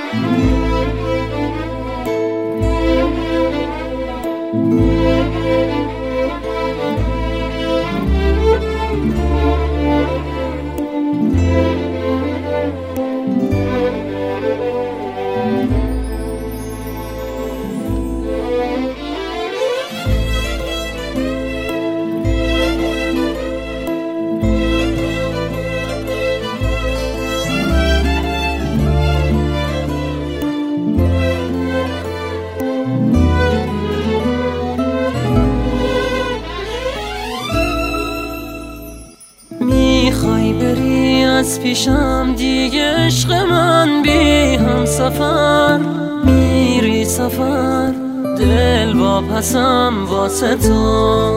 میخوای بری از پیشم دیگه عشق من، بی هم سفر میری سفر، دل واپسم واسه تو،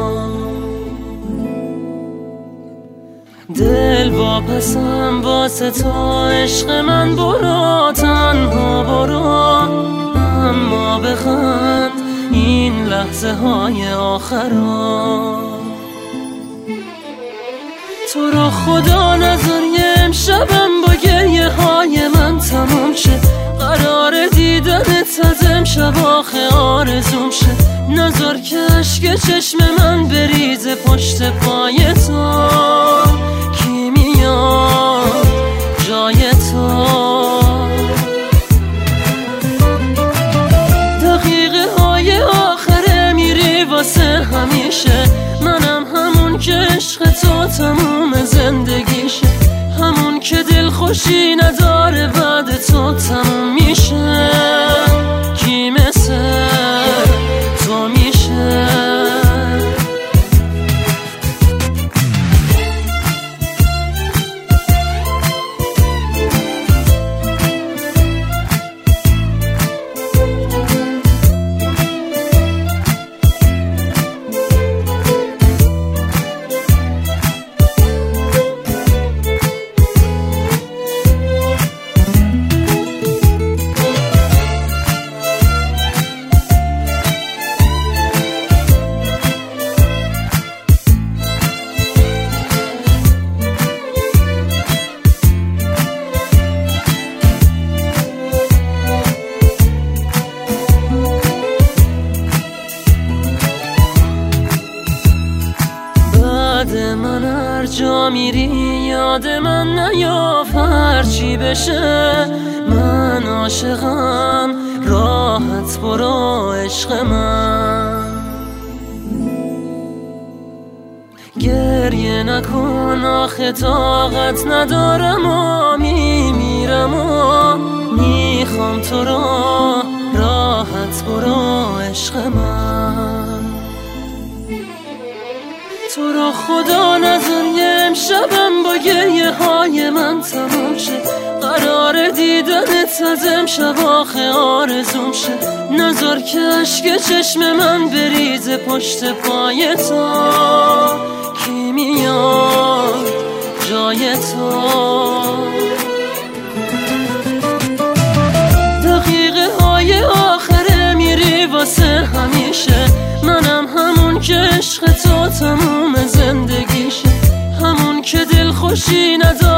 دل واپسم واسه تو. عشق من برو تنها برو، اما بخند این لحظه های آخرا. تو رو خدا نذار یه امشبم با گریه های من تمام شه، قرار دیدنت از امشب آخه آرزوم شه. نذار که اشک چشم من بریزه پشت پای تو، کی میاد جای تو. دقیقه های آخره میری واسه همیشه، منم همون که عشق تو تموم زندگیشه، همون که دل خوشی نداره بعد تو تموم میشه. کی مثل تو میشه؟ من هر جا میری یاد من نیاف، هرچی بشه من عاشقم، راحت برو عشق من. گریه نکن آخه طاقت ندارم و میمیرم و میخوام تو رو، راحت برو عشق من. تو رو خدا نذار یه امشبم با گریه های من تمام شه، قرار دیدنت از امشب آخه آرزوم شه. نذار که اشک چشم من بریزه پشت پای تو، کی میاد جای تو. دقیقه های آخره میری واسه همیشه، منم همون که عشق تو تموم زندگیشه، همون که دل خوشی نداره